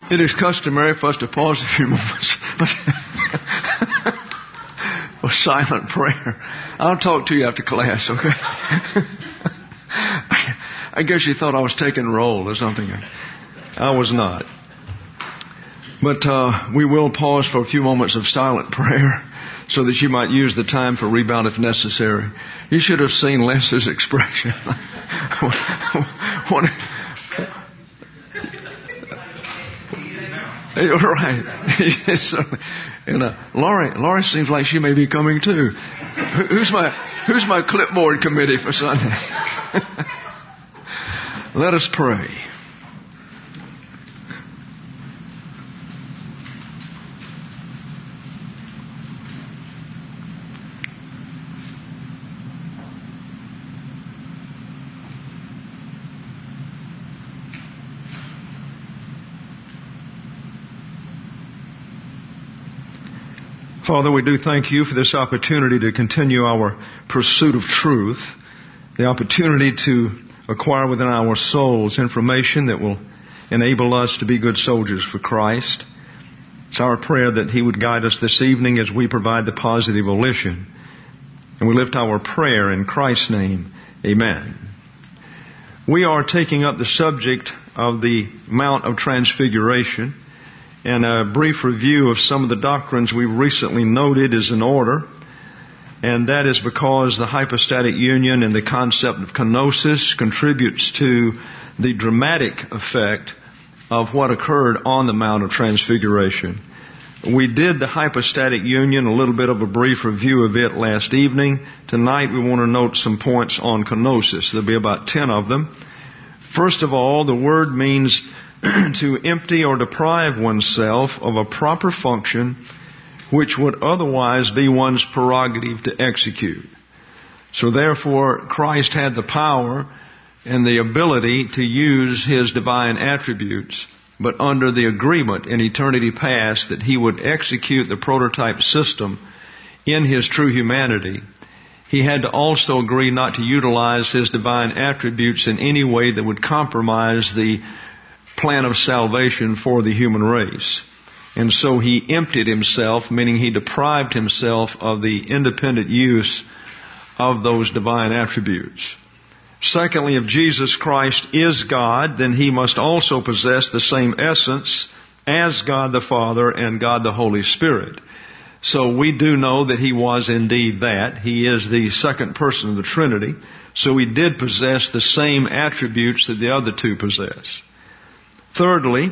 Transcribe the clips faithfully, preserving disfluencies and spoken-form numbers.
It is customary for us to pause a few moments for silent prayer. I'll talk to you after class, okay? I guess you thought I was taking roll or something. I was not. But uh, we will pause for a few moments of silent prayer so that you might use the time for rebound if necessary. You should have seen Les's expression. what, You're right. And uh, Laurie, Laurie seems like she may be coming too. Who's my Who's my clipboard committee for Sunday? Let us pray. Father, we do thank you for this opportunity to continue our pursuit of truth, the opportunity to acquire within our souls information that will enable us to be good soldiers for Christ. It's our prayer that He would guide us this evening as we provide the positive volition. And we lift our prayer in Christ's name. Amen. We are taking up the subject of the Mount of Transfiguration. And a brief review of some of the doctrines we've recently noted is in order. And that is because the hypostatic union and the concept of kenosis contributes to the dramatic effect of what occurred on the Mount of Transfiguration. We did the hypostatic union, a little bit of a brief review of it last evening. Tonight we want to note some points on kenosis. There'll be about ten of them. First of all, the word means to empty or deprive oneself of a proper function which would otherwise be one's prerogative to execute. So therefore, Christ had the power and the ability to use His divine attributes, but under the agreement in eternity past that He would execute the prototype system in His true humanity, He had to also agree not to utilize His divine attributes in any way that would compromise the plan of salvation for the human race. And so He emptied Himself, meaning He deprived Himself of the independent use of those divine attributes. Secondly, if Jesus Christ is God, then He must also possess the same essence as God the Father and God the Holy Spirit. So we do know that He was indeed that. He is the second person of the Trinity. So He did possess the same attributes that the other two possess. Thirdly,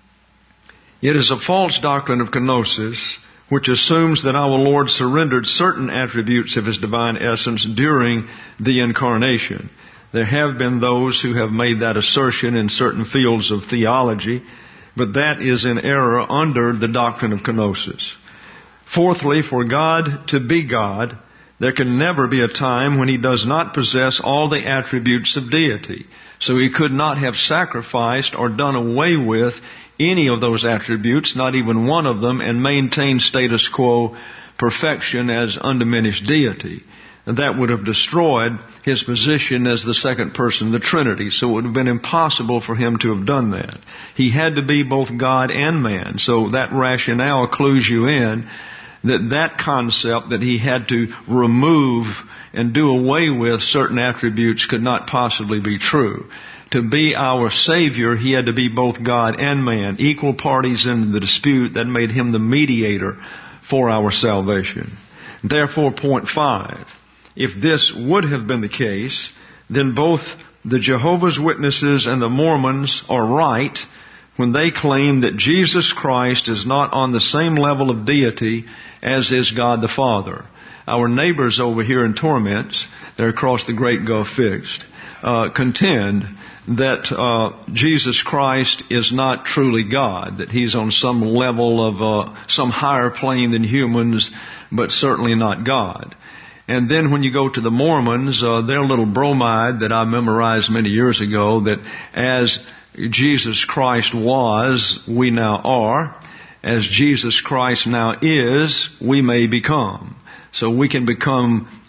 it is a false doctrine of kenosis which assumes that our Lord surrendered certain attributes of His divine essence during the incarnation. There have been those who have made that assertion in certain fields of theology, but that is in error under the doctrine of kenosis. Fourthly, for God to be God, there can never be a time when He does not possess all the attributes of deity. So He could not have sacrificed or done away with any of those attributes, not even one of them, and maintained status quo perfection as undiminished deity. And that would have destroyed His position as the second person of the Trinity. So it would have been impossible for Him to have done that. He had to be both God and man. So that rationale clues you in that that concept that He had to remove and do away with certain attributes could not possibly be true. To be our Savior, He had to be both God and man, equal parties in the dispute. That made Him the mediator for our salvation. Therefore, point five, if this would have been the case, then both the Jehovah's Witnesses and the Mormons are right when they claim that Jesus Christ is not on the same level of deity as is God the Father. Our neighbors over here in Torments, they're across the Great Gulf Fixed, uh, contend that uh, Jesus Christ is not truly God, that He's on some level of uh, some higher plane than humans, but certainly not God. And then when you go to the Mormons, uh, their little bromide that I memorized many years ago, that as Jesus Christ was, we now are. As Jesus Christ now is, we may become. So we can become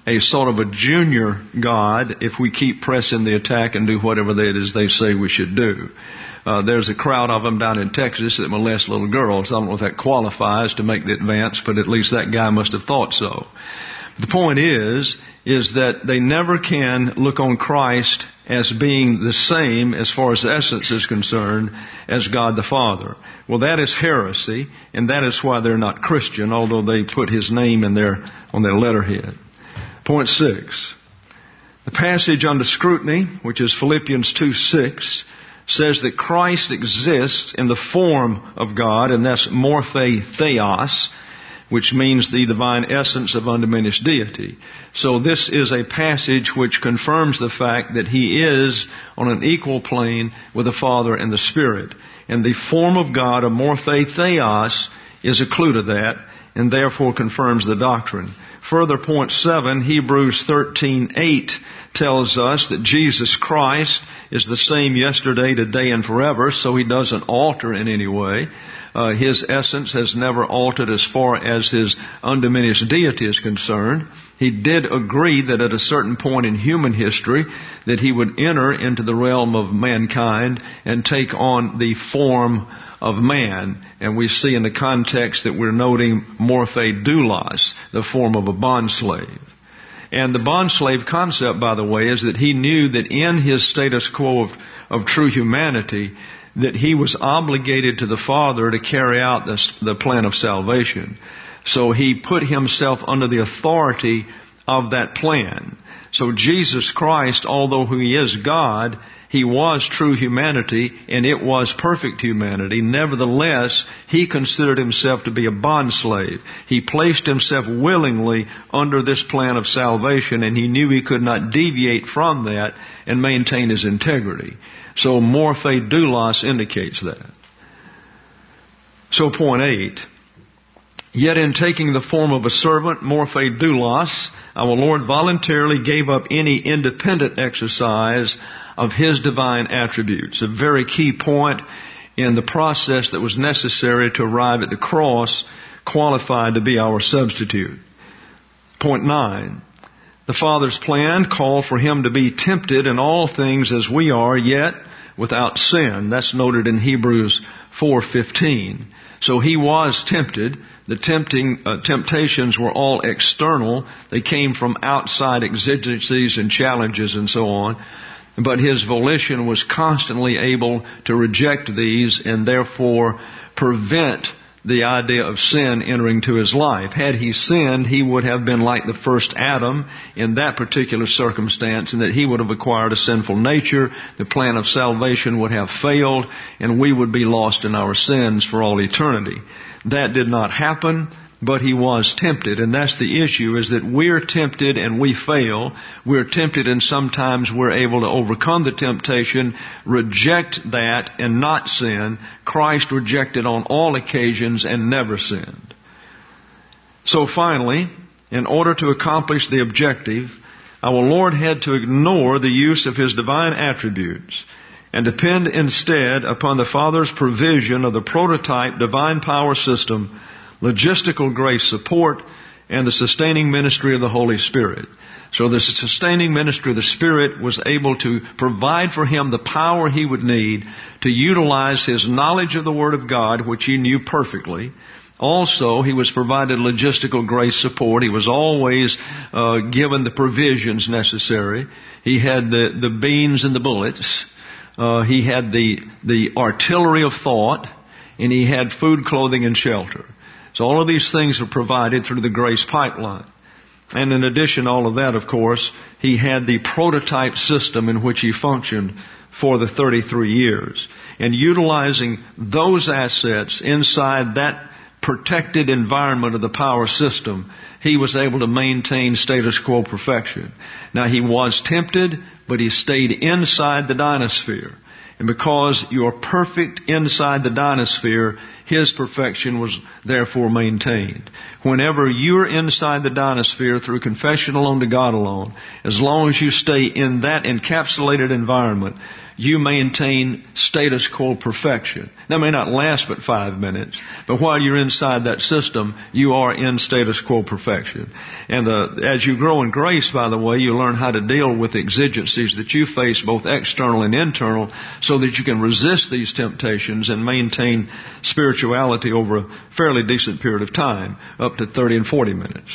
a sort of a junior God if we keep pressing the attack and do whatever that is they say we should do. Uh, there's a crowd of them down in Texas that molest little girls. I don't know if that qualifies to make the advance, but at least that guy must have thought so. The point is, is that they never can look on Christ as being the same as far as essence is concerned as God the Father. Well, that is heresy, and that is why they're not Christian, although they put His name in their, on their letterhead. Point six. The passage under scrutiny, which is Philippians two six, says that Christ exists in the form of God, and that's morphe theos, which means the divine essence of undiminished deity. So this is a passage which confirms the fact that He is on an equal plane with the Father and the Spirit. And the form of God, a morphe theos, is a clue to that, and therefore confirms the doctrine. Further, point seven, Hebrews thirteen eight tells us that Jesus Christ is the same yesterday, today, and forever, so He doesn't alter in any way. Uh, his essence has never altered as far as His undiminished deity is concerned. He did agree that at a certain point in human history that He would enter into the realm of mankind and take on the form of man. And we see in the context that we're noting morphe doulos, the form of a bondslave. And the bondslave concept, by the way, is that He knew that in His status quo of, of true humanity, that He was obligated to the Father to carry out this, the plan of salvation. So He put Himself under the authority of that plan. So Jesus Christ, although He is God, He was true humanity, and it was perfect humanity. Nevertheless, He considered Himself to be a bondslave. He placed Himself willingly under this plan of salvation, and He knew He could not deviate from that and maintain His integrity. So morphe doulos indicates that. So point eight. Yet in taking the form of a servant, morphe doulos, our Lord voluntarily gave up any independent exercise of His divine attributes. A very key point in the process that was necessary to arrive at the cross, qualified to be our substitute. Point nine. The Father's plan called for Him to be tempted in all things as we are, yet without sin. That's noted in Hebrews four fifteen. So He was tempted. The tempting uh, temptations were all external. They came from outside exigencies and challenges and so on. But His volition was constantly able to reject these and therefore prevent the idea of sin entering to His life. Had He sinned, He would have been like the first Adam in that particular circumstance, and that he would have acquired a sinful nature. The plan of salvation would have failed, and we would be lost in our sins for all eternity. That did not happen, but He was tempted. And that's the issue, is that we're tempted and we fail. We're tempted and sometimes we're able to overcome the temptation, reject that and not sin. Christ rejected on all occasions and never sinned. So finally, in order to accomplish the objective, our Lord had to ignore the use of His divine attributes and depend instead upon the Father's provision of the prototype divine power system, logistical grace support, and the sustaining ministry of the Holy Spirit. So the sustaining ministry of the Spirit was able to provide for Him the power He would need to utilize His knowledge of the Word of God, which He knew perfectly. Also, He was provided logistical grace support. He was always uh, given the provisions necessary. He had the, the beans and the bullets. Uh, he had the, the artillery of thought, and He had food, clothing, and shelter. So all of these things are provided through the grace pipeline. And in addition to all of that, of course, He had the prototype system in which He functioned for the thirty-three years. And utilizing those assets inside that protected environment of the power system, He was able to maintain status quo perfection. Now, He was tempted, but He stayed inside the dynasphere. And because you're perfect inside the dynasphere, His perfection was therefore maintained. Whenever you're inside the dynasphere through confession alone to God alone, as long as you stay in that encapsulated environment, you maintain status quo perfection. That may not last but five minutes, but while you're inside that system, you are in status quo perfection. And the, as you grow in grace, by the way, you learn how to deal with the exigencies that you face, both external and internal, so that you can resist these temptations and maintain spirituality over a fairly decent period of time, up to thirty and forty minutes.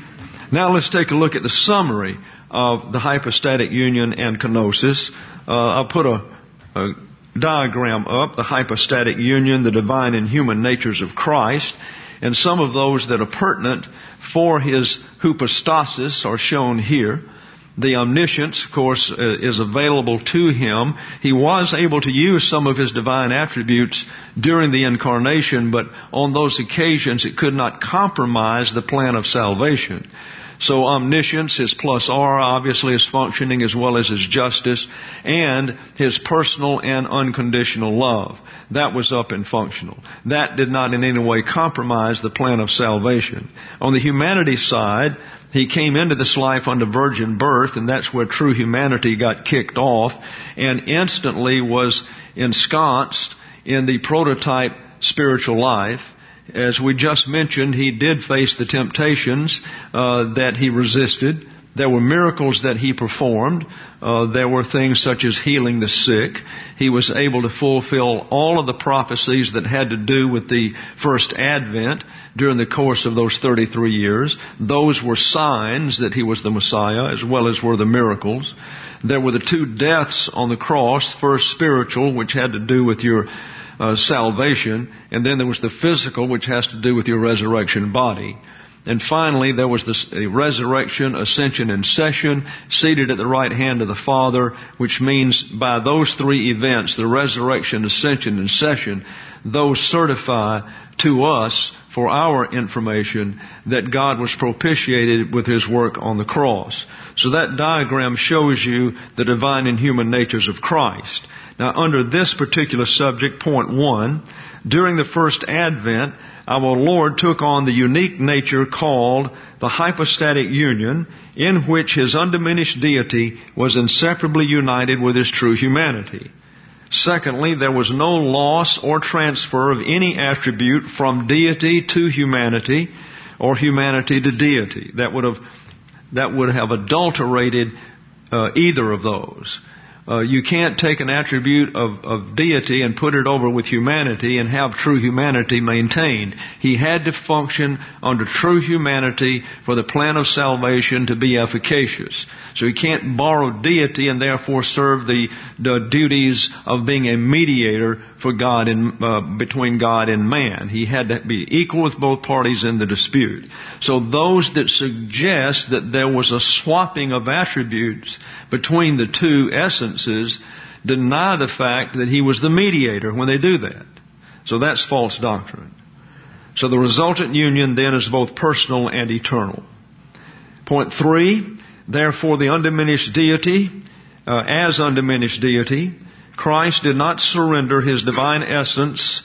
Now let's take a look at the summary of the hypostatic union and kenosis. Uh, I'll put a, a diagram up, the hypostatic union, the divine and human natures of Christ, and some of those that are pertinent for His hypostasis are shown here. The omniscience, of course, is available to Him. He was able to use some of His divine attributes during the incarnation, but on those occasions it could not compromise the plan of salvation. So omniscience, His plus R, obviously is functioning, as well as His justice, and His personal and unconditional love. That was up and functional. That did not in any way compromise the plan of salvation. On the humanity side, He came into this life under virgin birth, and that's where true humanity got kicked off, and instantly was ensconced in the prototype spiritual life. As we just mentioned, He did face the temptations uh, that He resisted. There were miracles that He performed. Uh, there were things such as healing the sick. He was able to fulfill all of the prophecies that had to do with the first advent during the course of those thirty-three years. Those were signs that He was the Messiah, as well as were the miracles. There were the two deaths on the cross, first spiritual, which had to do with your Uh, salvation, and then there was the physical, which has to do with your resurrection body. And finally, there was the resurrection, ascension, and session, seated at the right hand of the Father, which means by those three events, the resurrection, ascension, and session, those certify to us, for our information, that God was propitiated with His work on the cross. So that diagram shows you the divine and human natures of Christ. Now, under this particular subject, point one, during the first advent, our Lord took on the unique nature called the hypostatic union, in which His undiminished deity was inseparably united with His true humanity. Secondly, there was no loss or transfer of any attribute from deity to humanity or humanity to deity. That would have, that would have adulterated uh, either of those. Uh, you can't take an attribute of, of deity and put it over with humanity and have true humanity maintained. He had to function under true humanity for the plan of salvation to be efficacious. So he can't borrow deity and therefore serve the, the duties of being a mediator for God and uh, between God and man. He had to be equal with both parties in the dispute. So those that suggest that there was a swapping of attributes between the two essences deny the fact that He was the mediator when they do that. So that's false doctrine. So the resultant union then is both personal and eternal. Point three, therefore the undiminished deity, uh, as undiminished deity, Christ did not surrender His divine essence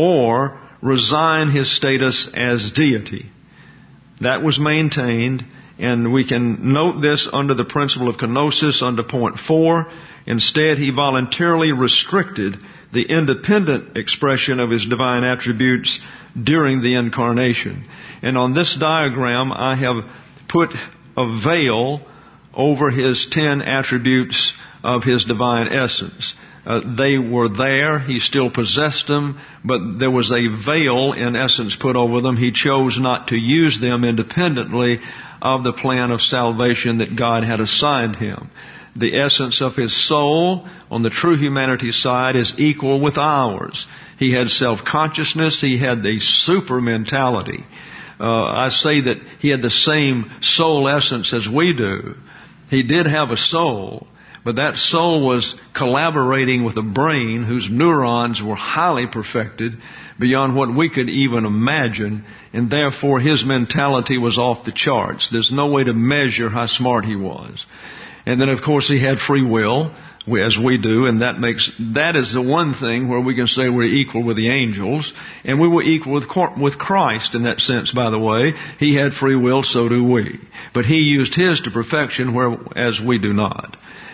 or resign His status as deity. That was maintained, and we can note this under the principle of kenosis under point four. Instead, He voluntarily restricted the independent expression of His divine attributes during the incarnation. And on this diagram, I have put a veil over His ten attributes of His divine essence. Uh, they were there. He still possessed them, but there was a veil, in essence, put over them. He chose not to use them independently of the plan of salvation that God had assigned Him. The essence of His soul on the true humanity side is equal with ours. He had self-consciousness. He had the super mentality. Uh, I say that He had the same soul essence as we do. He did have a soul, but that soul was collaborating with a brain whose neurons were highly perfected beyond what we could even imagine, and therefore His mentality was off the charts. There's no way to measure how smart He was. And then, of course, He had free will, as we do, and that makes, that is the one thing where we can say we're equal with the angels, and we were equal with, with Christ in that sense, by the way. He had free will, so do we. But He used His to perfection, whereas we do not.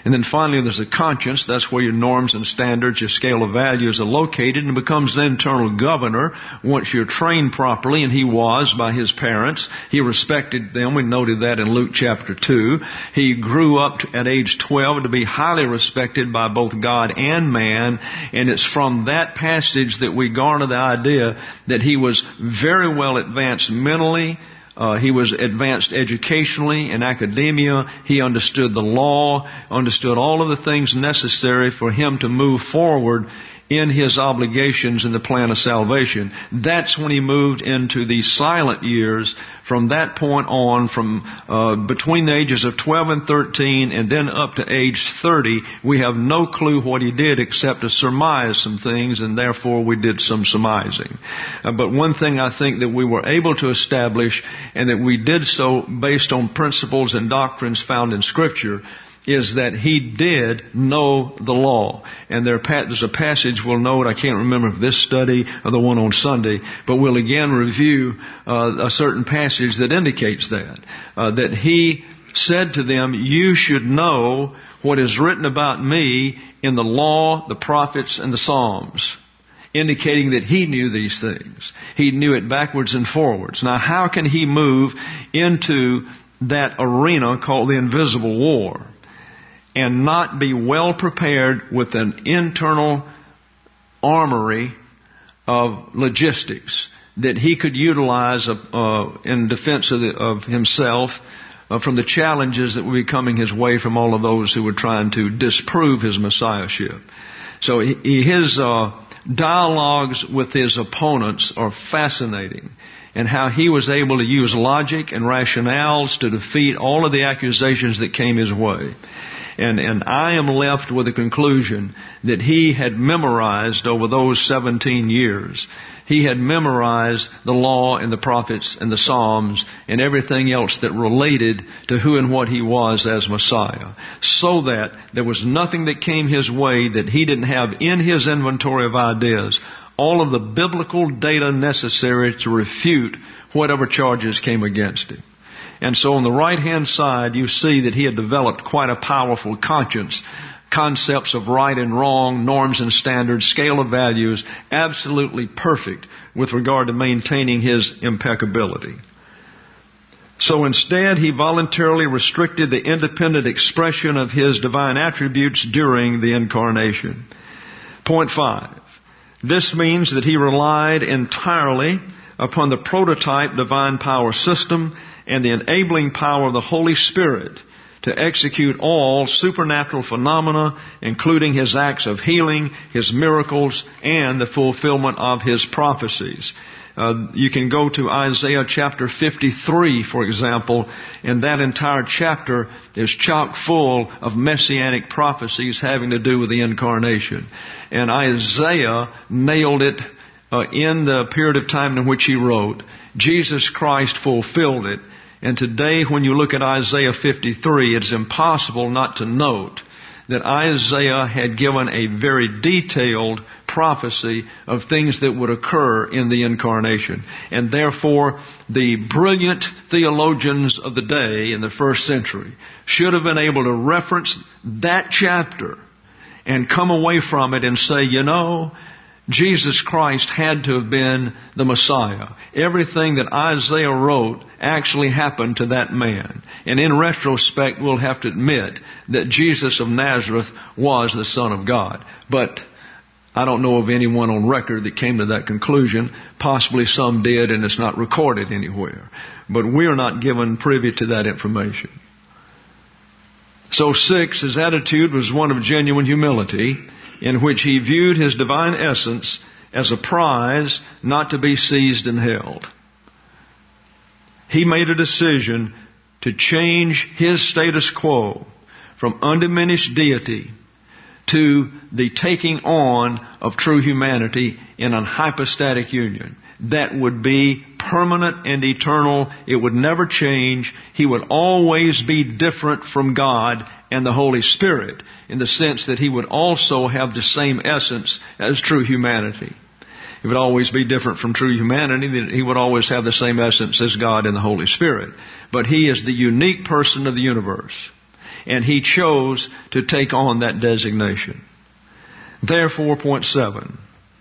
And then finally there's the conscience. That's where your norms and standards, your scale of values are located, and becomes the internal governor once you're trained properly, and he was by his parents. He respected them. We noted that in Luke chapter two. He grew up at age twelve to be highly respected by both God and man, and it's from that passage that we garner the idea that he was very well advanced mentally. Uh, he was advanced educationally in academia. He understood the law, understood all of the things necessary for him to move forward in his obligations in the plan of salvation. That's when he moved into the silent years. From that point on, from uh, between the ages of twelve and thirteen and then up to age thirty, we have no clue what he did except to surmise some things, and therefore we did some surmising. Uh, but one thing I think that we were able to establish, and that we did so based on principles and doctrines found in Scripture, is that he did know the law. And there, there's a passage we'll note, I can't remember if this study or the one on Sunday, but we'll again review uh, a certain passage that indicates that. Uh, that he said to them, you should know what is written about me in the law, the prophets, and the Psalms. Indicating that he knew these things. He knew it backwards and forwards. Now how can he move into that arena called the invisible war and not be well prepared with an internal armory of logistics that he could utilize uh, in defense of, the, of himself uh, from the challenges that would be coming his way from all of those who were trying to disprove his messiahship. So he, his uh, dialogues with his opponents are fascinating, and how he was able to use logic and rationales to defeat all of the accusations that came his way. And, and I am left with the conclusion that he had memorized over those seventeen years. He had memorized the law and the prophets and the Psalms and everything else that related to who and what he was as Messiah. So that there was nothing that came his way that he didn't have in his inventory of ideas all of the biblical data necessary to refute whatever charges came against him. And so on the right-hand side, you see that he had developed quite a powerful conscience. Concepts of right and wrong, norms and standards, scale of values, absolutely perfect with regard to maintaining his impeccability. So instead, he voluntarily restricted the independent expression of his divine attributes during the incarnation. Point five. This means that he relied entirely upon the prototype divine power system and the enabling power of the Holy Spirit to execute all supernatural phenomena, including his acts of healing, his miracles, and the fulfillment of his prophecies. Uh, you can go to Isaiah chapter fifty-three, for example, and that entire chapter is chock full of messianic prophecies having to do with the incarnation. And Isaiah nailed it uh, in the period of time in which he wrote. Jesus Christ fulfilled it. And today, when you look at Isaiah fifty-three, it's impossible not to note that Isaiah had given a very detailed prophecy of things that would occur in the incarnation. And therefore, the brilliant theologians of the day in the first century should have been able to reference that chapter and come away from it and say, you know, Jesus Christ had to have been the Messiah. Everything that Isaiah wrote actually happened to that man. And in retrospect, we'll have to admit that Jesus of Nazareth was the Son of God. But I don't know of anyone on record that came to that conclusion. Possibly some did, and it's not recorded anywhere. But we're not given privy to that information. So six, his attitude was one of genuine humility, in which he viewed his divine essence as a prize not to be seized and held. He made a decision to change his status quo from undiminished deity to the taking on of true humanity in an hypostatic union. That would be permanent and eternal. It would never change. He would always be different from God and the Holy Spirit, in the sense that he would also have the same essence as true humanity. He would always be different from true humanity. He would always have the same essence as God and the Holy Spirit. But he is the unique person of the universe. and He chose to take on that designation. Therefore, point seven,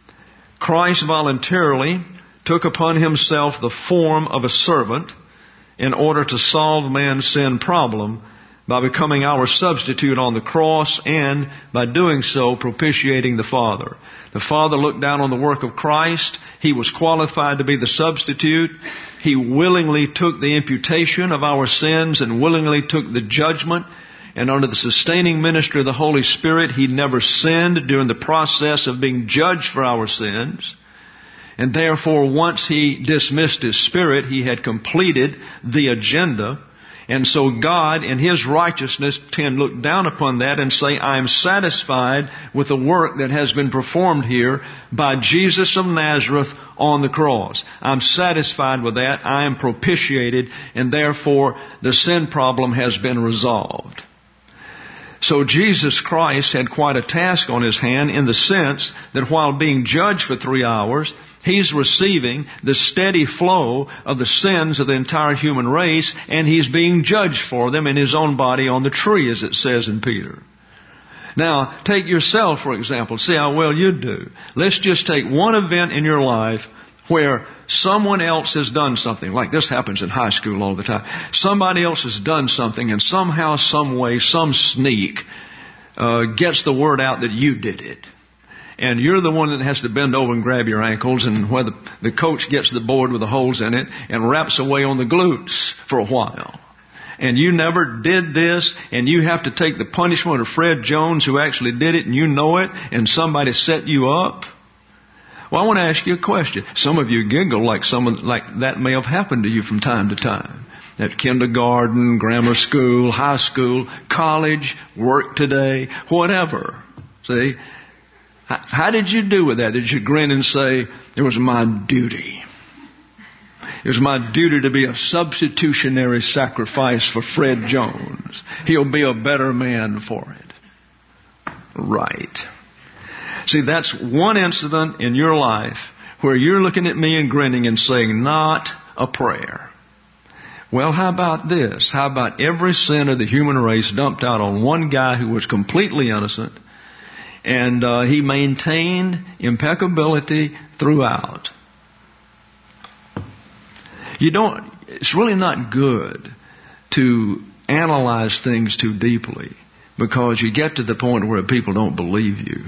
Christ voluntarily took upon Himself the form of a servant in order to solve man's sin problem by becoming our substitute on the cross and, by doing so, propitiating the Father. The Father looked down on the work of Christ. He was qualified to be the substitute. He willingly took the imputation of our sins and willingly took the judgment. And under the sustaining ministry of the Holy Spirit, He never sinned during the process of being judged for our sins. And therefore, once He dismissed His Spirit, He had completed the agenda. And so God, in His righteousness, can look down upon that and say, I am satisfied with the work that has been performed here by Jesus of Nazareth on the cross. I'm satisfied with that. I am propitiated, and therefore the sin problem has been resolved. So Jesus Christ had quite a task on His hand in the sense that while being judged for three hours, He's receiving the steady flow of the sins of the entire human race, and He's being judged for them in His own body on the tree, as it says in Peter. Now, take yourself, for example. See how well you do. Let's just take one event in your life where someone else has done something. Like this happens in high school all the time. Somebody else has done something, and somehow, some way, some sneak uh, gets the word out that you did it. And you're the one that has to bend over and grab your ankles, and where the, the coach gets the board with the holes in it and wraps away on the glutes for a while. And you never did this, and you have to take the punishment of Fred Jones, who actually did it, and you know it, and somebody set you up. Well, I want to ask you a question. Some of you giggle like some like that may have happened to you from time to time. At kindergarten, grammar school, high school, college, work today, whatever. See? How did you do with that? Did you grin and say, it was my duty? It was my duty to be a substitutionary sacrifice for Fred Jones. He'll be a better man for it. Right. See, that's one incident in your life where you're looking at me and grinning and saying, not a prayer. Well, how about this? How about every sin of the human race dumped out on one guy who was completely innocent? And uh, he maintained impeccability throughout. You don't, it's really not good to analyze things too deeply, because you get to the point where people don't believe you.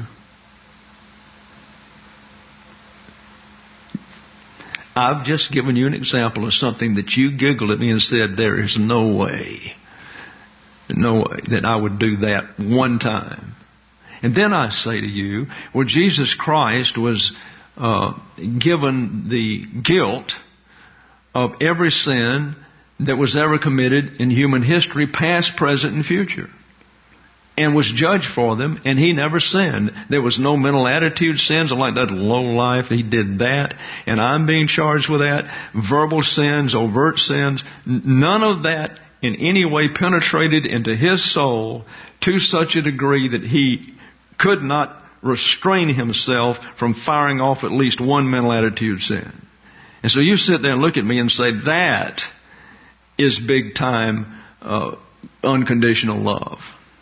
I've just given you an example of something that you giggled at me and said, there is no way, no way that I would do that one time. And then I say to you, well, Jesus Christ was uh, given the guilt of every sin that was ever committed in human history, past, present, and future, and was judged for them, and He never sinned. There was no mental attitude sins like that low life. He did that, and I'm being charged with that. Verbal sins, overt sins, none of that in any way penetrated into His soul to such a degree that He could not restrain Himself from firing off at least one mental attitude sin. And so you sit there and look at me and say, that is big time uh, unconditional love.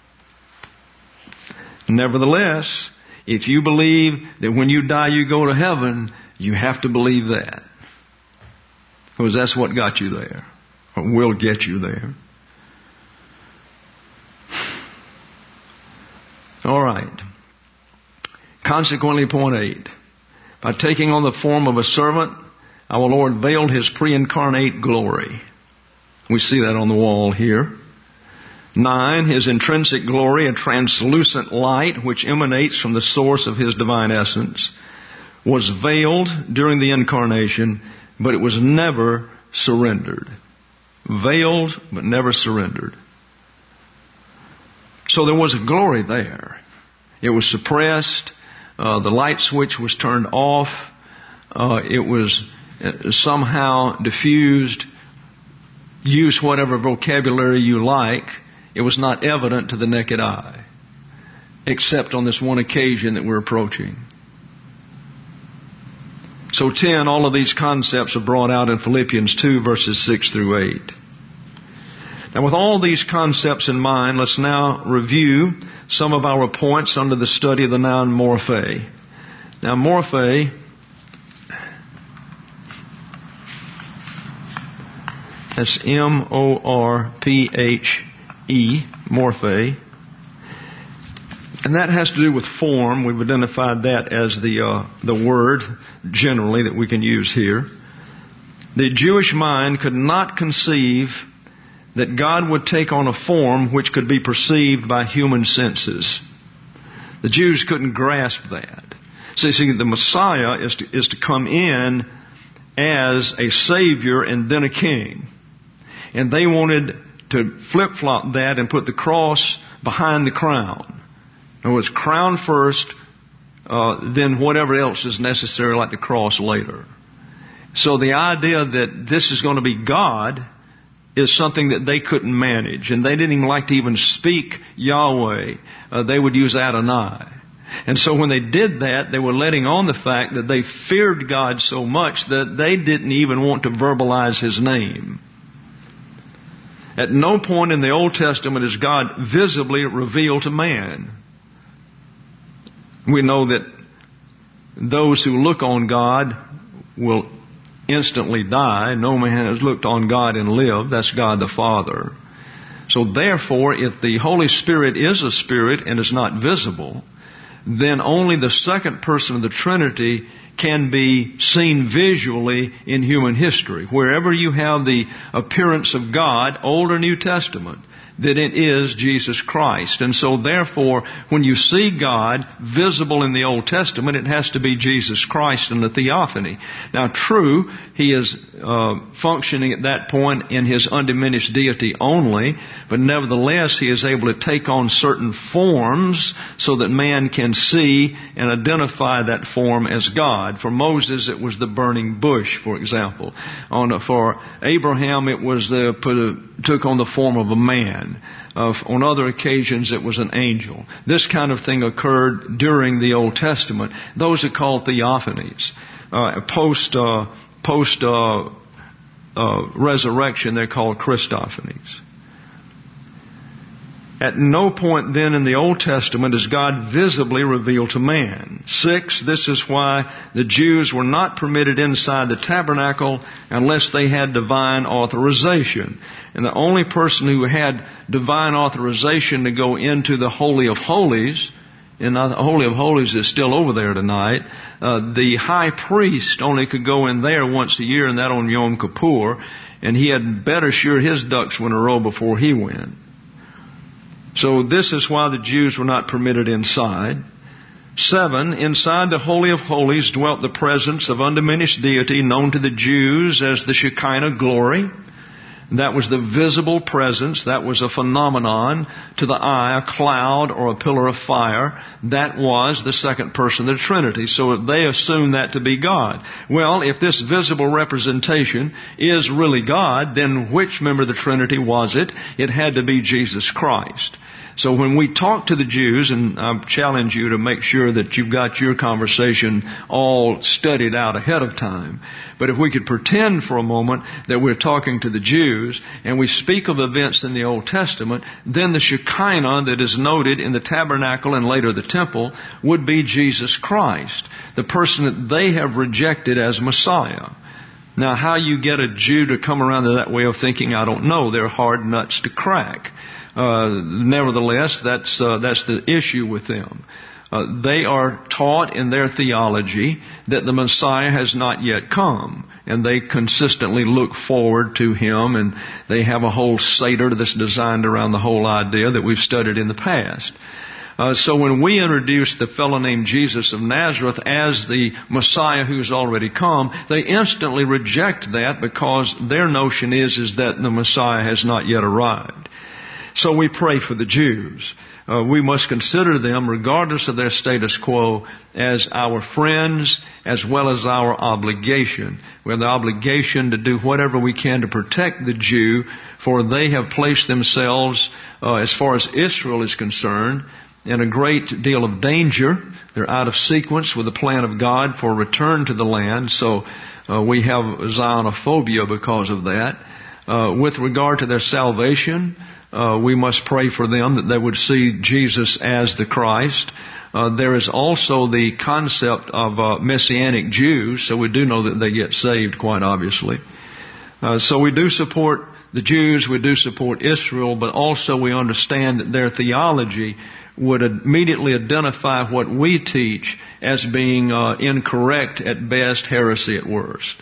Nevertheless, if you believe that when you die you go to heaven, you have to believe that. Because that's what got you there, or will get you there. All right. Consequently, point eight. By taking on the form of a servant, our Lord veiled His pre-incarnate glory. We see that on the wall here. Nine, His intrinsic glory, a translucent light which emanates from the source of His divine essence, was veiled during the incarnation, but it was never surrendered. Veiled, but never surrendered. So there was a glory there. It was suppressed. Uh, the light switch was turned off. Uh, it was somehow diffused. Use whatever vocabulary you like. It was not evident to the naked eye, except on this one occasion that we're approaching. So ten, all of these concepts are brought out in Philippians two, verses six through eight. Now, with all these concepts in mind, let's now review some of our points under the study of the noun morphe. Now, morphe, that's M O R P H E, morphe. And that has to do with form. We've identified that as the uh, the word generally that we can use here. The Jewish mind could not conceive that God would take on a form which could be perceived by human senses. The Jews couldn't grasp that. So you see, the Messiah is to, is to come in as a Savior and then a King. And they wanted to flip-flop that and put the cross behind the crown. In other words, crown first, uh, then whatever else is necessary, like the cross later. So the idea that this is going to be God is something that they couldn't manage. And they didn't even like to even speak Yahweh. Uh, they would use Adonai. And so when they did that, they were letting on the fact that they feared God so much that they didn't even want to verbalize His name. At no point in the Old Testament is God visibly revealed to man. We know that those who look on God will instantly die. No man has looked on God and lived. That's God the Father. So therefore, if the Holy Spirit is a spirit and is not visible, then only the second person of the Trinity can be seen visually in human history. Wherever you have the appearance of God, Old or New Testament, that it is Jesus Christ. And so therefore, when you see God visible in the Old Testament, it has to be Jesus Christ in the theophany. Now true, He is uh, functioning at that point in His undiminished deity only, but nevertheless He is able to take on certain forms so that man can see and identify that form as God. For Moses, it was the burning bush, for example. On, for Abraham, it was the, put a, took on the form of a man. Uh, on other occasions, it was an angel. This kind of thing occurred during the Old Testament. Those are called theophanies. Uh, post uh, post uh, uh, resurrection, they're called Christophanies. At no point then in the Old Testament is God visibly revealed to man. Six, this is why the Jews were not permitted inside the tabernacle unless they had divine authorization. And the only person who had divine authorization to go into the Holy of Holies, and the Holy of Holies is still over there tonight, uh, the high priest only could go in there once a year, and that on Yom Kippur, and he had better sure his ducks were in a row before he went. So this is why the Jews were not permitted inside. Seven, inside the Holy of Holies dwelt the presence of undiminished deity known to the Jews as the Shekinah glory. That was the visible presence. That was a phenomenon to the eye, a cloud or a pillar of fire. That was the second person of the Trinity. So they assumed that to be God. Well, if this visible representation is really God, then which member of the Trinity was it? It had to be Jesus Christ. So when we talk to the Jews, and I challenge you to make sure that you've got your conversation all studied out ahead of time. But if we could pretend for a moment that we're talking to the Jews and we speak of events in the Old Testament, then the Shekinah that is noted in the tabernacle and later the temple would be Jesus Christ, the person that they have rejected as Messiah. Now, how you get a Jew to come around to that way of thinking, I don't know. They're hard nuts to crack. Uh, nevertheless, that's uh, that's the issue with them. Uh, they are taught in their theology that the Messiah has not yet come, and they consistently look forward to Him, and they have a whole Seder that's designed around the whole idea that we've studied in the past. Uh, so when we introduce the fellow named Jesus of Nazareth as the Messiah who's already come, they instantly reject that because their notion is, is that the Messiah has not yet arrived. So we pray for the Jews. Uh, we must consider them, regardless of their status quo, as our friends as well as our obligation. We have the obligation to do whatever we can to protect the Jew, for they have placed themselves, uh, as far as Israel is concerned, in a great deal of danger. They're out of sequence with the plan of God for return to the land. So uh, we have Zionophobia because of that. Uh, with regard to their salvation, uh, we must pray for them that they would see Jesus as the Christ. Uh, there is also the concept of uh, Messianic Jews, so we do know that they get saved, quite obviously. Uh, so we do support the Jews, we do support Israel, but also we understand that their theology would immediately identify what we teach as being uh, incorrect at best, heresy at worst.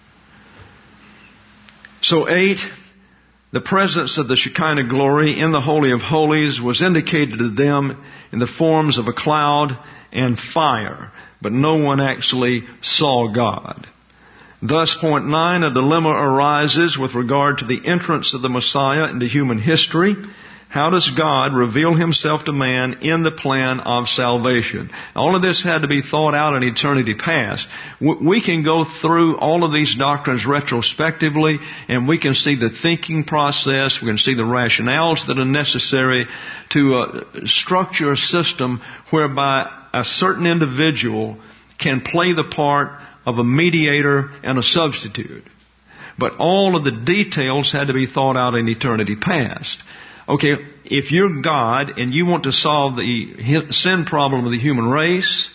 So eight, the presence of the Shekinah glory in the Holy of Holies was indicated to them in the forms of a cloud and fire, but no one actually saw God. Thus, point nine, a dilemma arises with regard to the entrance of the Messiah into human history. How does God reveal Himself to man in the plan of salvation? All of this had to be thought out in eternity past. We can go through all of these doctrines retrospectively, and we can see the thinking process, we can see the rationales that are necessary to uh, structure a system whereby a certain individual can play the part of a mediator and a substitute. But all of the details had to be thought out in eternity past. Okay, if you're God and you want to solve the sin problem of the human race,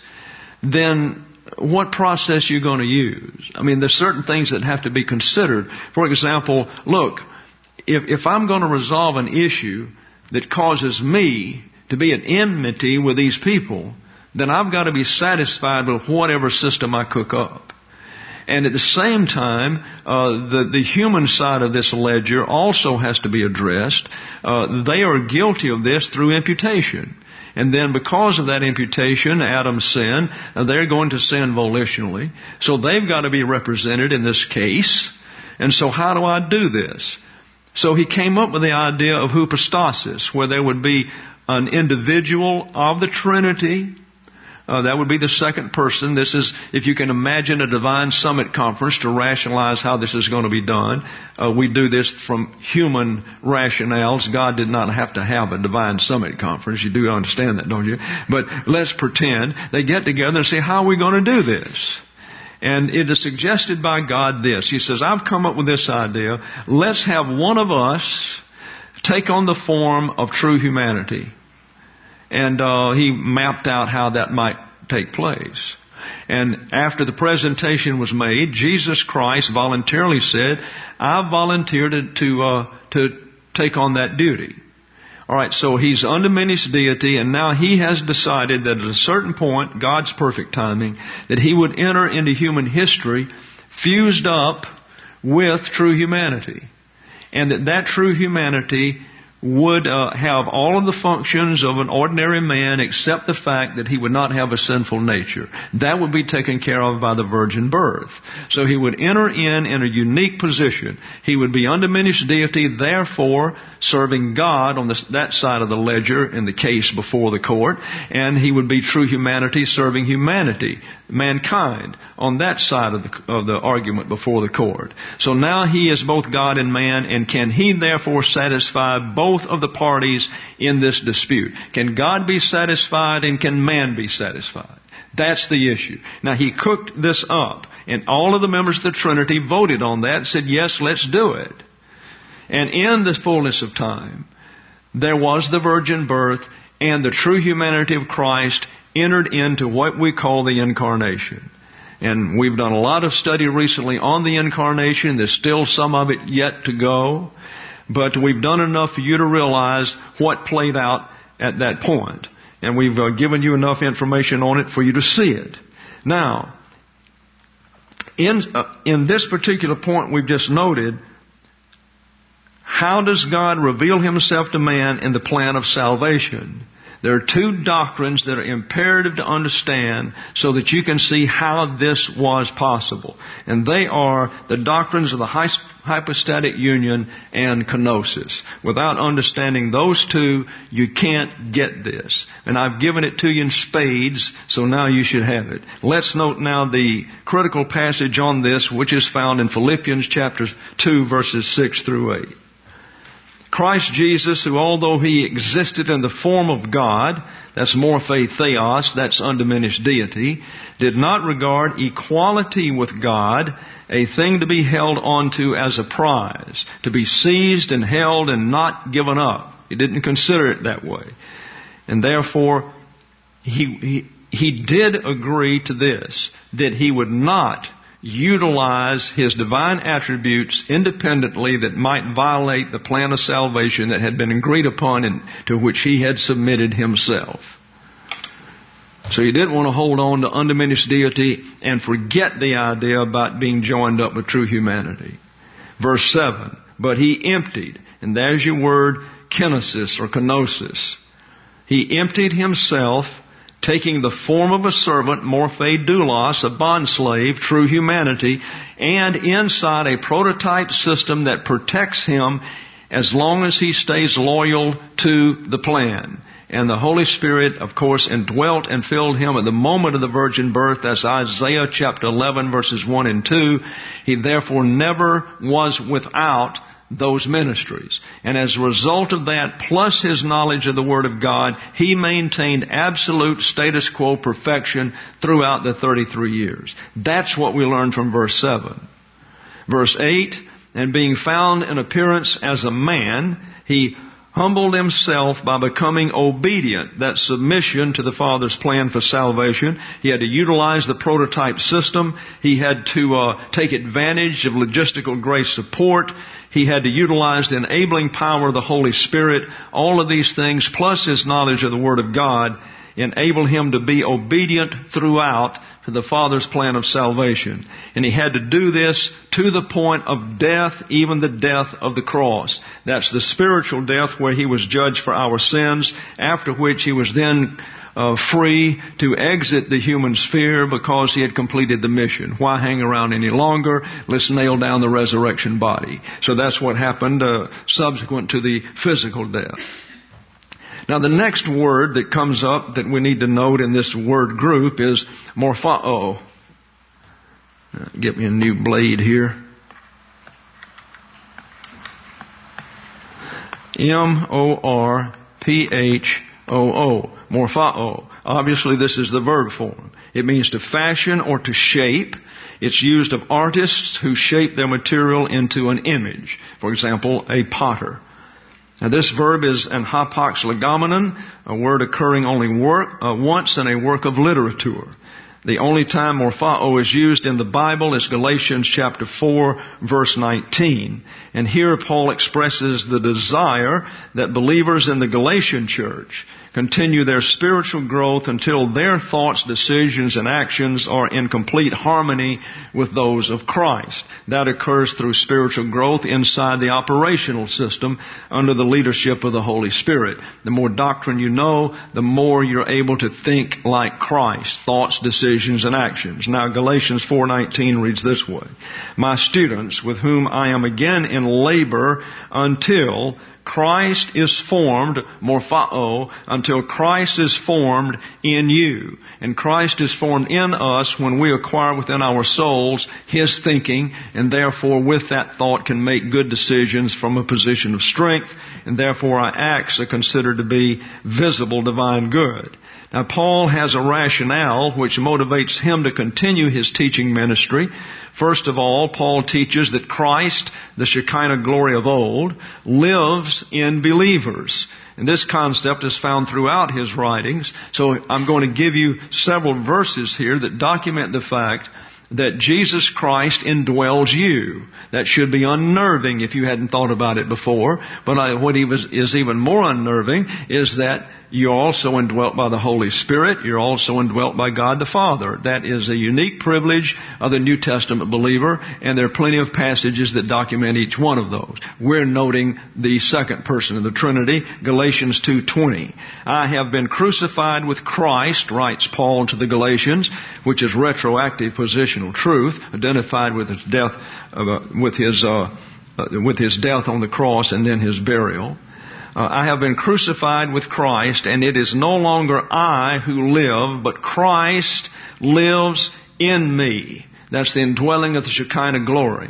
then what process are you going to use? I mean, there's certain things that have to be considered. For example, look, if, if I'm going to resolve an issue that causes me to be at enmity with these people, then I've got to be satisfied with whatever system I cook up. And at the same time, uh, the, the human side of this ledger also has to be addressed. Uh, they are guilty of this through imputation. And then because of that imputation, Adam's sin, uh, they're going to sin volitionally. So they've got to be represented in this case. And so how do I do this? So he came up with the idea of hypostasis, where there would be an individual of the Trinity. Uh, that would be the second person. This is, if you can imagine a divine summit conference to rationalize how this is going to be done. Uh, we do this from human rationales. God did not have to have a divine summit conference. You do understand that, don't you? But let's pretend they get together and say, how are we going to do this? And it is suggested by God this. He says, I've come up with this idea. Let's have one of us take on the form of true humanity. And uh, he mapped out how that might take place. And after the presentation was made, Jesus Christ voluntarily said, I volunteered to to, uh, to take on that duty. All right, so he's undiminished deity, and now he has decided that at a certain point, God's perfect timing, that he would enter into human history fused up with true humanity. And that that true humanity would uh, have all of the functions of an ordinary man except the fact that he would not have a sinful nature. That would be taken care of by the virgin birth. So he would enter in in a unique position. He would be undiminished deity, therefore serving God on the, that side of the ledger in the case before the court, and he would be true humanity serving humanity, mankind, on that side of the, of the argument before the court. So now he is both God and man, and can he therefore satisfy both of the parties in this dispute? Can God be satisfied and can man be satisfied? That's the issue. Now he cooked this up, and all of the members of the Trinity voted on that and said, yes, let's do it. And in the fullness of time, there was the virgin birth, and the true humanity of Christ entered into what we call the incarnation. And we've done a lot of study recently on the incarnation. There's still some of it yet to go. But we've done enough for you to realize what played out at that point. And we've uh, given you enough information on it for you to see it. Now, in, uh, in this particular point we've just noted, how does God reveal Himself to man in the plan of salvation? There are two doctrines that are imperative to understand so that you can see how this was possible. And they are the doctrines of the hypostatic union and kenosis. Without understanding those two, you can't get this. And I've given it to you in spades, so now you should have it. Let's note now the critical passage on this, which is found in Philippians chapter two, verses six through eight. Christ Jesus, who although He existed in the form of God, that's morphe theos, that's undiminished deity, did not regard equality with God a thing to be held onto as a prize, to be seized and held and not given up. He didn't consider it that way. And therefore, he, he, he did agree to this, that He would not utilize His divine attributes independently that might violate the plan of salvation that had been agreed upon and to which He had submitted Himself. So He didn't want to hold on to undiminished deity and forget the idea about being joined up with true humanity. Verse seven, but He emptied, and there's your word, kenosis or kenosis. He emptied Himself, taking the form of a servant, morphe doulos, a bondslave, true humanity, and inside a prototype system that protects Him as long as He stays loyal to the plan. And the Holy Spirit, of course, indwelt and filled Him at the moment of the virgin birth. That's Isaiah chapter eleven, verses one and two. He therefore never was without those ministries. And as a result of that, plus His knowledge of the Word of God, He maintained absolute status quo perfection throughout the thirty-three years. That's what we learn from verse seven. Verse eight, and being found in appearance as a man, He humbled Himself by becoming obedient. That submission to the Father's plan for salvation. He had to utilize the prototype system. He had to uh, take advantage of logistical grace support. He had to utilize the enabling power of the Holy Spirit. All of these things, plus His knowledge of the Word of God, enable Him to be obedient throughout to the Father's plan of salvation. And He had to do this to the point of death, even the death of the cross. That's the spiritual death where He was judged for our sins, after which He was then uh, free to exit the human sphere because He had completed the mission. Why hang around any longer? Let's nail down the resurrection body. So that's what happened uh, subsequent to the physical death. Now the next word that comes up that we need to note in this word group is morphao. Get me a new blade here. M O R P H O O. Morphao. Obviously this is the verb form. It means to fashion or to shape. It's used of artists who shape their material into an image. For example, a potter. Now this verb is an hapax legomenon, a word occurring only work, uh, once in a work of literature. The only time morphao is used in the Bible is Galatians chapter four, verse nineteen. And here Paul expresses the desire that believers in the Galatian church continue their spiritual growth until their thoughts, decisions, and actions are in complete harmony with those of Christ. That occurs through spiritual growth inside the operational system under the leadership of the Holy Spirit. The more doctrine you know, the more you're able to think like Christ. Thoughts, decisions, and actions. Now Galatians four nineteen reads this way. My students, with whom I am again in labor until Christ is formed, morphao, until Christ is formed in you. And Christ is formed in us when we acquire within our souls His thinking, and therefore with that thought can make good decisions from a position of strength, and therefore our acts are considered to be visible divine good. Now Paul has a rationale which motivates him to continue his teaching ministry. First of all, Paul teaches that Christ, the Shekinah glory of old, lives in believers. And this concept is found throughout his writings. So I'm going to give you several verses here that document the fact that Jesus Christ indwells you. That should be unnerving if you hadn't thought about it before. But I, what he was, is even more unnerving is that you're also indwelt by the Holy Spirit. You're also indwelt by God the Father. That is a unique privilege of the New Testament believer, and there are plenty of passages that document each one of those. We're noting the second person of the Trinity, Galatians two twenty. I have been crucified with Christ, writes Paul to the Galatians, which is retroactive positional truth, identified with his death, uh, with his uh, uh, with his death on the cross and then his burial. Uh, I have been crucified with Christ, and it is no longer I who live, but Christ lives in me. That's the indwelling of the Shekinah glory.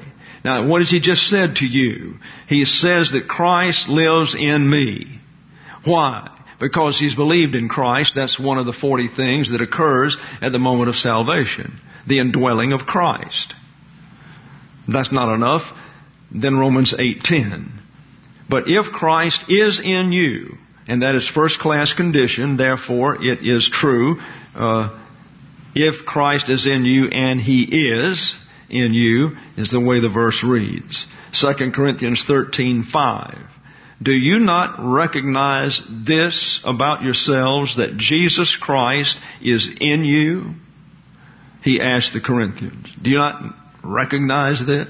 Now, what has he just said to you? He says that Christ lives in me. Why? Because he's believed in Christ. That's one of the forty things that occurs at the moment of salvation. The indwelling of Christ. That's not enough. Then Romans eight ten. But if Christ is in you, and that is first class condition, therefore it is true, uh, if Christ is in you, and he is in you, is the way the verse reads. Second Corinthians thirteen five. Do you not recognize this about yourselves, that Jesus Christ is in you? He asked the Corinthians. Do you not recognize this?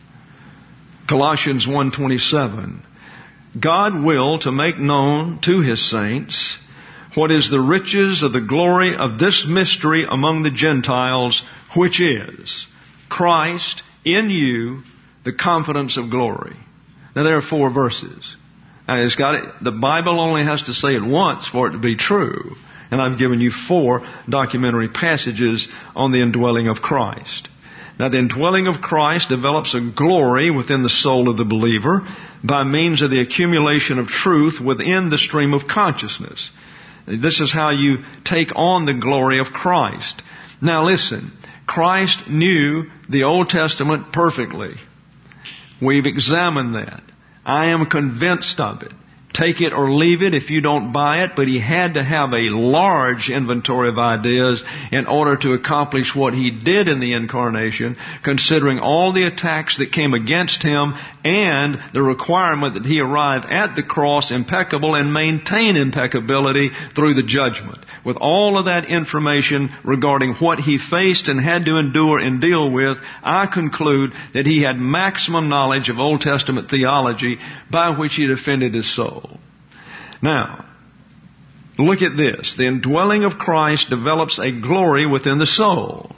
Colossians one twenty-seven. God will to make known to his saints what is the riches of the glory of this mystery among the Gentiles, which is Christ in you, the confidence of glory. Now there are four verses. Now it's got it, the Bible only has to say it once for it to be true. And I've given you four documentary passages on the indwelling of Christ. Now the indwelling of Christ develops a glory within the soul of the believer by means of the accumulation of truth within the stream of consciousness. This is how you take on the glory of Christ. Now listen, Christ knew the Old Testament perfectly. We've examined that. I am convinced of it. Take it or leave it if you don't buy it, but he had to have a large inventory of ideas in order to accomplish what he did in the incarnation, considering all the attacks that came against him and the requirement that he arrive at the cross impeccable and maintain impeccability through the judgment. With all of that information regarding what he faced and had to endure and deal with, I conclude that he had maximum knowledge of Old Testament theology by which he defended his soul. Now, look at this. The indwelling of Christ develops a glory within the soul.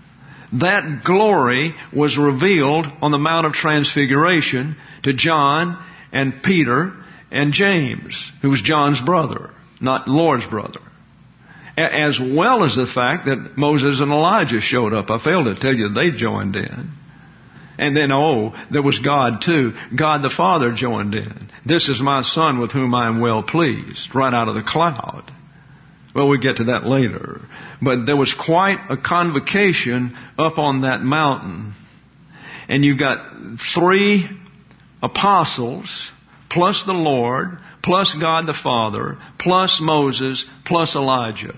That glory was revealed on the Mount of Transfiguration to John and Peter and James, who was John's brother, not Lord's brother. As well as the fact that Moses and Elijah showed up. I failed to tell you they joined in. And then, oh, there was God too. God the Father joined in. This is my Son with whom I am well pleased, right out of the cloud. Well, we'll get to that later. But there was quite a convocation up on that mountain. And you've got three apostles, plus the Lord, plus God the Father, plus Moses, plus Elijah.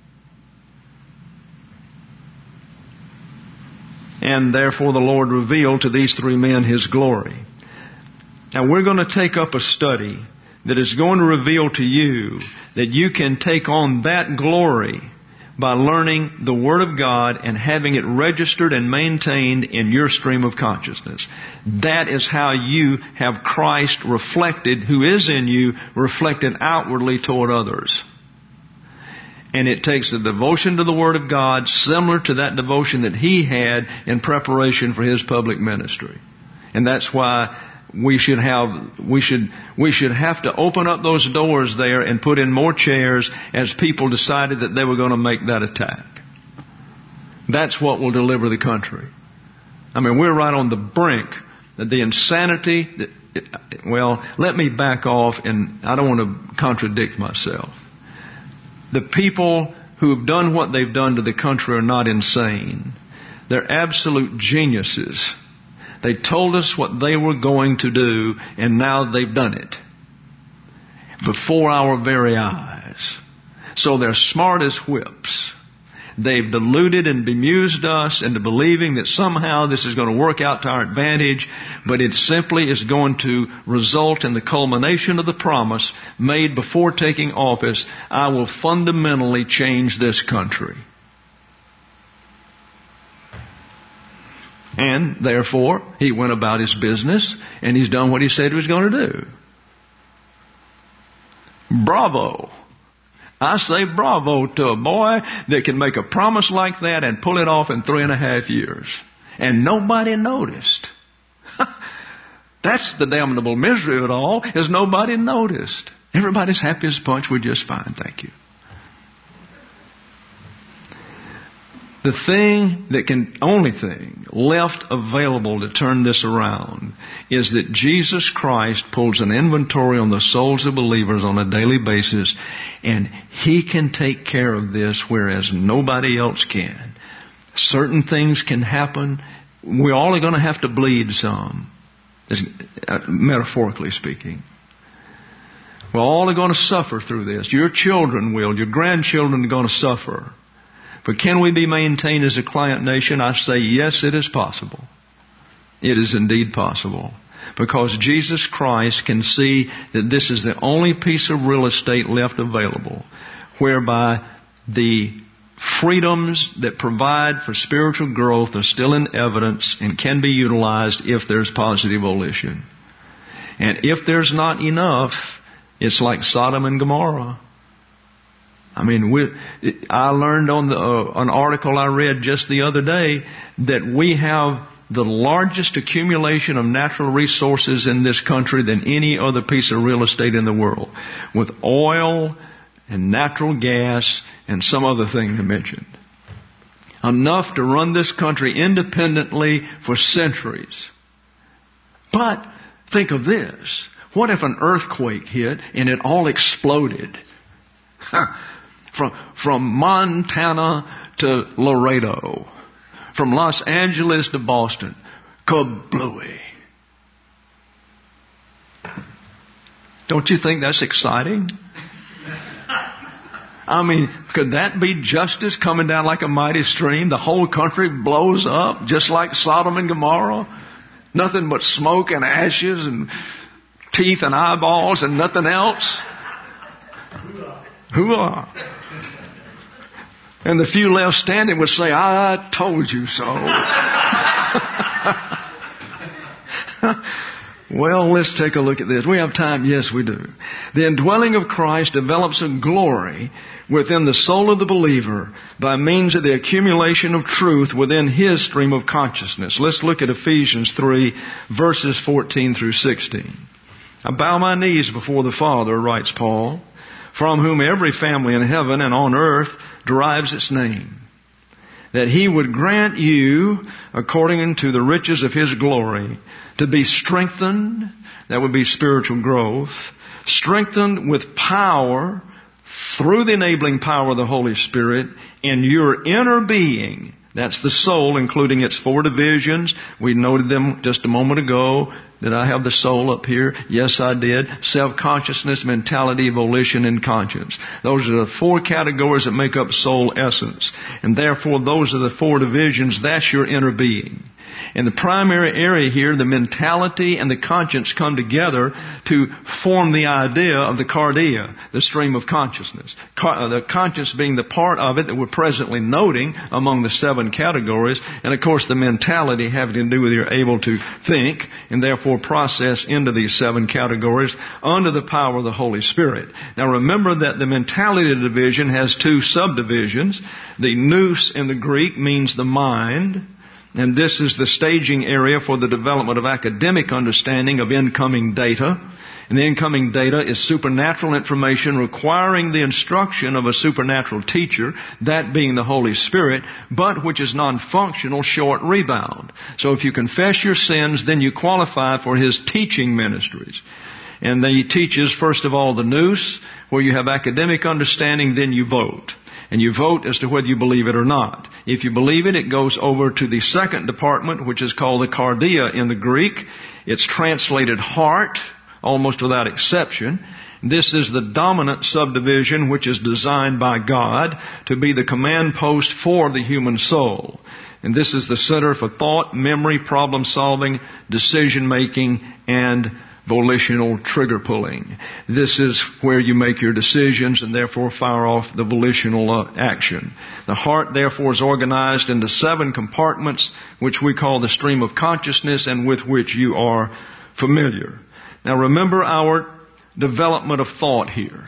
And therefore the Lord revealed to these three men his glory. Now we're going to take up a study that is going to reveal to you that you can take on that glory by learning the Word of God and having it registered and maintained in your stream of consciousness. That is how you have Christ reflected, who is in you, reflected outwardly toward others. And it takes a devotion to the Word of God similar to that devotion that he had in preparation for his public ministry. And that's why we should have, we should, we should have to open up those doors there and put in more chairs as people decided that they were going to make that attack. That's what will deliver the country. I mean, we're right on the brink of the insanity. That, well, let me back off, and I don't want to contradict myself. The people who have done what they've done to the country are not insane. They're absolute geniuses. They told us what they were going to do, and now they've done it before our very eyes. So they're smart as whips. They've deluded and bemused us into believing that somehow this is going to work out to our advantage, but it simply is going to result in the culmination of the promise made before taking office: I will fundamentally change this country. And therefore, he went about his business, and he's done what he said he was going to do. Bravo! I say bravo to a boy that can make a promise like that and pull it off in three and a half years. And nobody noticed. That's the damnable misery of it all, is nobody noticed. Everybody's happy as punch. We're just fine, thank you. The thing that can, only thing left available to turn this around is that Jesus Christ pulls an inventory on the souls of believers on a daily basis, and He can take care of this, whereas nobody else can. Certain things can happen. We're all going to have to bleed some, metaphorically speaking. We're all going to suffer through this. Your children will. Your grandchildren are going to suffer. But can we be maintained as a client nation? I say yes, it is possible. It is indeed possible. Because Jesus Christ can see that this is the only piece of real estate left available whereby the freedoms that provide for spiritual growth are still in evidence and can be utilized if there's positive volition. And if there's not enough, it's like Sodom and Gomorrah. I mean, we, I learned on the, uh, an article I read just the other day that we have the largest accumulation of natural resources in this country than any other piece of real estate in the world, with oil and natural gas and some other thing to mention. Enough to run this country independently for centuries. But think of this. What if an earthquake hit and it all exploded? From, from Montana to Laredo. From Los Angeles to Boston. Kablooey. Don't you think that's exciting? I mean, could that be justice coming down like a mighty stream? The whole country blows up just like Sodom and Gomorrah? Nothing but smoke and ashes and teeth and eyeballs and nothing else? Hoo-ah. And the few left standing would say, I told you so. Well, let's take a look at this. We have time? Yes, we do. The indwelling of Christ develops a glory within the soul of the believer by means of the accumulation of truth within his stream of consciousness. Let's look at Ephesians three, verses fourteen through sixteen. I bow my knees before the Father, writes Paul, from whom every family in heaven and on earth derives its name, that He would grant you, according to the riches of His glory, to be strengthened, that would be spiritual growth, strengthened with power through the enabling power of the Holy Spirit in your inner being. That's the soul, including its four divisions. We noted them just a moment ago. Did I have the soul up here? Yes, I did. Self-consciousness, mentality, volition, and conscience. Those are the four categories that make up soul essence. And therefore, those are the four divisions. That's your inner being. In the primary area here, the mentality and the conscience come together to form the idea of the cardia, the stream of consciousness. Car- the conscience being the part of it that we're presently noting among the seven categories. And of course, the mentality having to do with you're able to think and therefore process into these seven categories under the power of the Holy Spirit. Now remember that the mentality division has two subdivisions. The nous in the Greek means the mind. And this is the staging area for the development of academic understanding of incoming data. And the incoming data is supernatural information requiring the instruction of a supernatural teacher, that being the Holy Spirit, but which is non-functional, short rebound. So if you confess your sins, then you qualify for His teaching ministries. And then He teaches, first of all, the nous, where you have academic understanding, then you vote. And you vote as to whether you believe it or not. If you believe it, it goes over to the second department, which is called the cardia in the Greek. It's translated heart, almost without exception. This is the dominant subdivision, which is designed by God to be the command post for the human soul. And this is the center for thought, memory, problem solving, decision making, and volitional trigger pulling. This is where you make your decisions and therefore fire off the volitional uh, action. The heart therefore is organized into seven compartments, which we call the stream of consciousness and with which you are familiar. Now remember our development of thought here.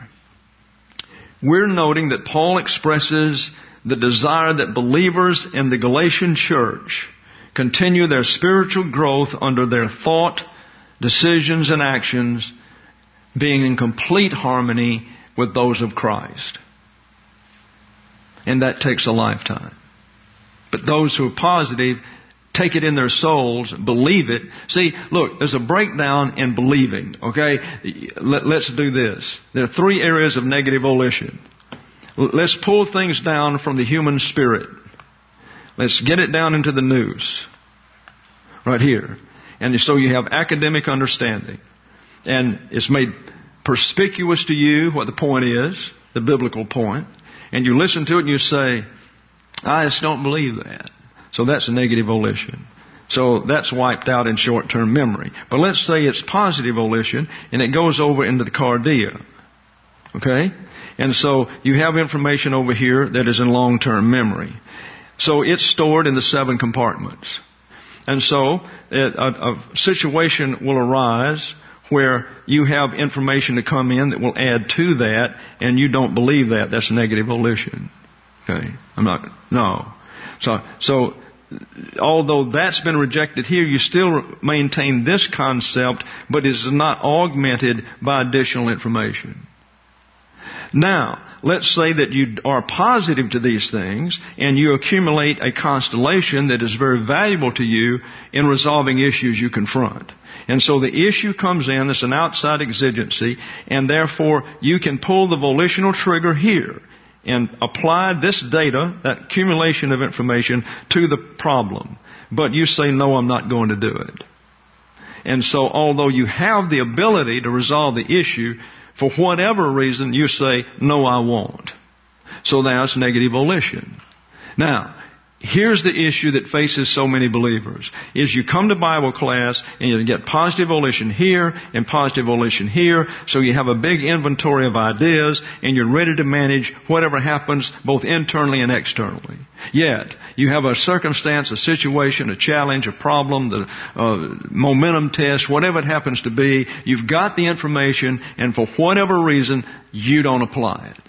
We're noting that Paul expresses the desire that believers in the Galatian church continue their spiritual growth under their thought, decisions, and actions being in complete harmony with those of Christ. And that takes a lifetime. But those who are positive take it in their souls, believe it. See, look, there's a breakdown in believing, okay? Let, let's do this. There are three areas of negative volition. Let's pull things down from the human spirit. Let's get it down into the nous. Right here. And so you have academic understanding. And it's made perspicuous to you what the point is, the biblical point. And you listen to it and you say, I just don't believe that. So that's a negative volition. So that's wiped out in short-term memory. But let's say it's positive volition and it goes over into the cardia. Okay? And so you have information over here that is in long-term memory. So it's stored in the seven compartments. And so a, a situation will arise where you have information to come in that will add to that and you don't believe that. That's negative volition. Okay? I'm not, no. So, so, although that's been rejected here, you still maintain this concept, but it is not augmented by additional information. Now, let's say that you are positive to these things and you accumulate a constellation that is very valuable to you in resolving issues you confront. And so the issue comes in, it's an outside exigency, and therefore you can pull the volitional trigger here and apply this data, that accumulation of information, to the problem. But you say, no, I'm not going to do it. And so although you have the ability to resolve the issue, for whatever reason, you say, no, I won't. So that's negative volition. Now, here's the issue that faces so many believers, is you come to Bible class and you get positive volition here and positive volition here, so you have a big inventory of ideas and you're ready to manage whatever happens both internally and externally. Yet, you have a circumstance, a situation, a challenge, a problem, the uh, momentum test, whatever it happens to be, you've got the information and for whatever reason, you don't apply it.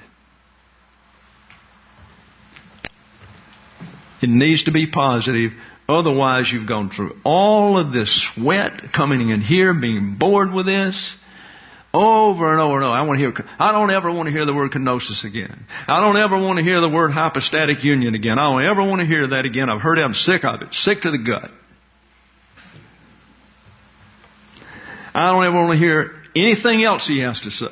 It needs to be positive. Otherwise, you've gone through all of this sweat, coming in here, being bored with this, over and over and over. I want to hear. I don't ever want to hear the word kenosis again. I don't ever want to hear the word hypostatic union again. I don't ever want to hear that again. I've heard it. I'm sick of it. Sick to the gut. I don't ever want to hear anything else he has to say.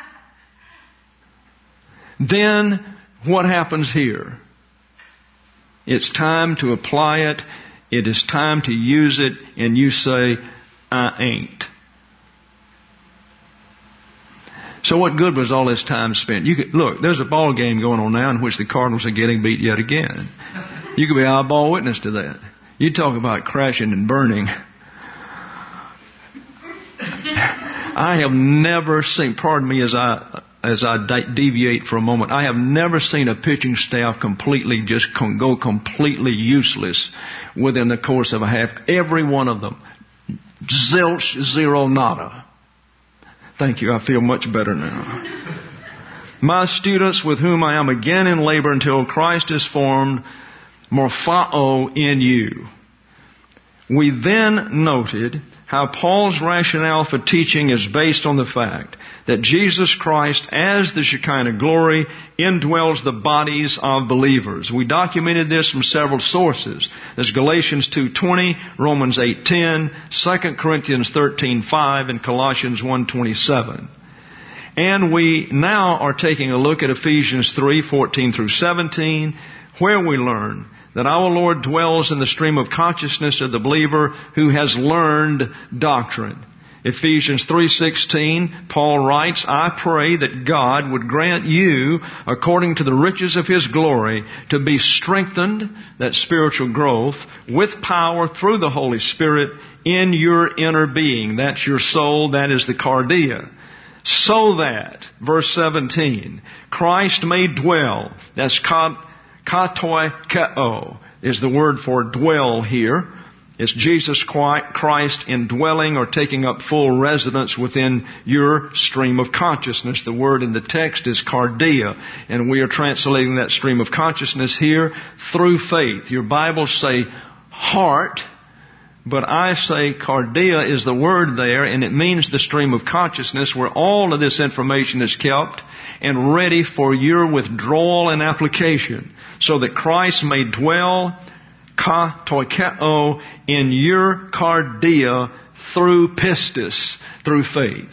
Then what happens here? It's time to apply it. It is time to use it. And you say, I ain't. So what good was all this time spent? You could, look, there's a ball game going on now in which the Cardinals are getting beat yet again. You could be eyeball witness to that. You talk about crashing and burning. I have never seen, pardon me as I as I deviate for a moment, I have never seen a pitching staff completely just go completely useless within the course of a half. Every one of them. Zilch, zero, nada. Thank you. I feel much better now. My students with whom I am again in labor until Christ is formed, morphao in you. We then noted how Paul's rationale for teaching is based on the fact that Jesus Christ, as the Shekinah glory, indwells the bodies of believers. We documented this from several sources. There's Galatians two twenty, Romans eight ten, Second Corinthians thirteen five, and Colossians one twenty-seven. And we now are taking a look at Ephesians three fourteen through seventeen, where we learn that our Lord dwells in the stream of consciousness of the believer who has learned doctrine. Ephesians three sixteen, Paul writes, I pray that God would grant you, according to the riches of His glory, to be strengthened, that spiritual growth, with power through the Holy Spirit in your inner being. That's your soul, that is the cardia. So that, verse seventeen, Christ may dwell, that's kat, katoi keo, is the word for dwell here. It's Jesus Christ indwelling or taking up full residence within your stream of consciousness. The word in the text is cardia, and we are translating that stream of consciousness here through faith. Your Bibles say heart, but I say cardia is the word there, and it means the stream of consciousness where all of this information is kept and ready for your withdrawal and application, so that Christ may dwell Ka toikeo in your cardia through pistis, through faith.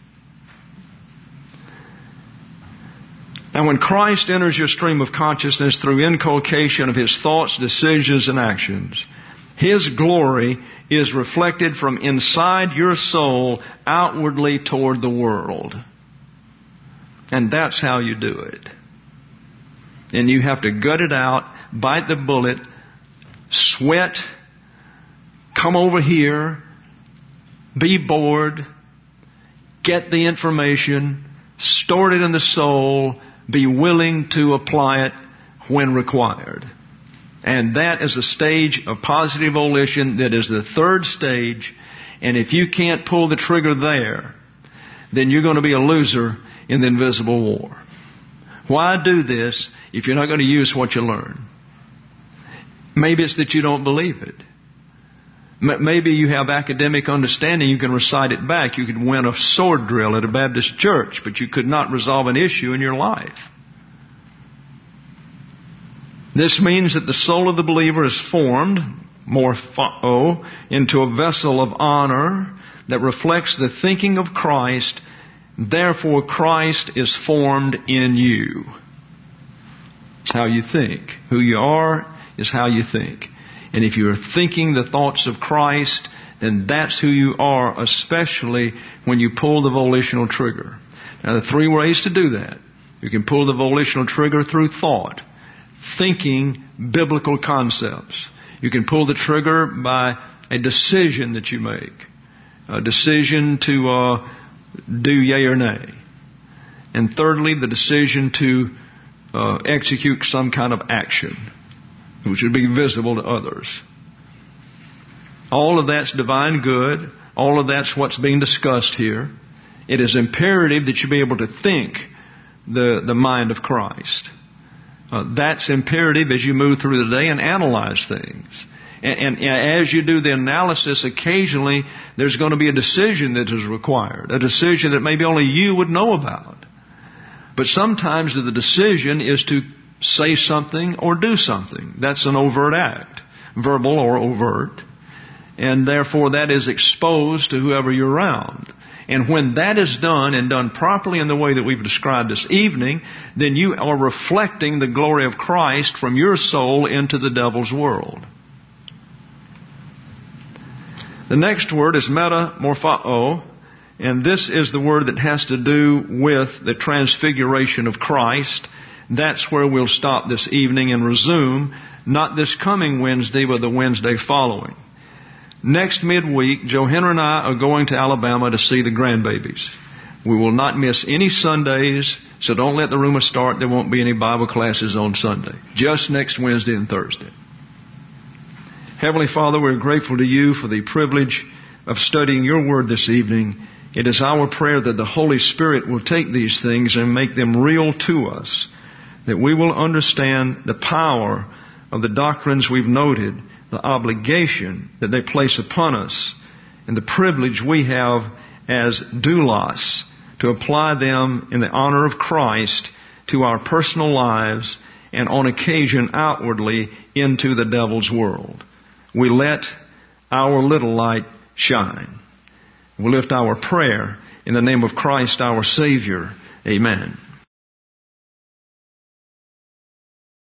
Now when Christ enters your stream of consciousness through inculcation of His thoughts, decisions, and actions, His glory is reflected from inside your soul outwardly toward the world. And that's how you do it. And you have to gut it out, bite the bullet, sweat, come over here, be bored, get the information, store it in the soul, be willing to apply it when required. And that is a stage of positive volition that is the third stage. And if you can't pull the trigger there, then you're going to be a loser in the invisible war. Why do this if you're not going to use what you learn? Maybe it's that you don't believe it. Maybe you have academic understanding, you can recite it back. You could win a sword drill at a Baptist church, but you could not resolve an issue in your life. This means that the soul of the believer is formed, morpho, into a vessel of honor that reflects the thinking of Christ. Therefore, Christ is formed in you. It's how you think. Who you are is how you think. And if you're thinking the thoughts of Christ, then that's who you are, especially when you pull the volitional trigger. Now, there are three ways to do that. You can pull the volitional trigger through thought, thinking biblical concepts. You can pull the trigger by a decision that you make, a decision to uh, do yea or nay. And thirdly, the decision to uh, execute some kind of action, which would be visible to others. All of that's divine good. All of that's what's being discussed here. It is imperative that you be able to think the, the mind of Christ. Uh, that's imperative as you move through the day and analyze things. And, and as you do the analysis, occasionally there's going to be a decision that is required. A decision that maybe only you would know about. But sometimes the decision is to say something or do something. That's an overt act, verbal or overt. And therefore that is exposed to whoever you're around. And when that is done and done properly in the way that we've described this evening, then you are reflecting the glory of Christ from your soul into the devil's world. The next word is metamorpho, and this is the word that has to do with the transfiguration of Christ. That's where we'll stop this evening and resume, not this coming Wednesday, but the Wednesday following. Next midweek, Joe Henry and I are going to Alabama to see the grandbabies. We will not miss any Sundays, so don't let the rumor start there won't be any Bible classes on Sunday. Just next Wednesday and Thursday. Heavenly Father, we're grateful to you for the privilege of studying your word this evening. It is our prayer that the Holy Spirit will take these things and make them real to us, that we will understand the power of the doctrines we've noted, the obligation that they place upon us, and the privilege we have as doulos to apply them in the honor of Christ to our personal lives and on occasion outwardly into the devil's world. We let our little light shine. We lift our prayer in the name of Christ our Savior. Amen.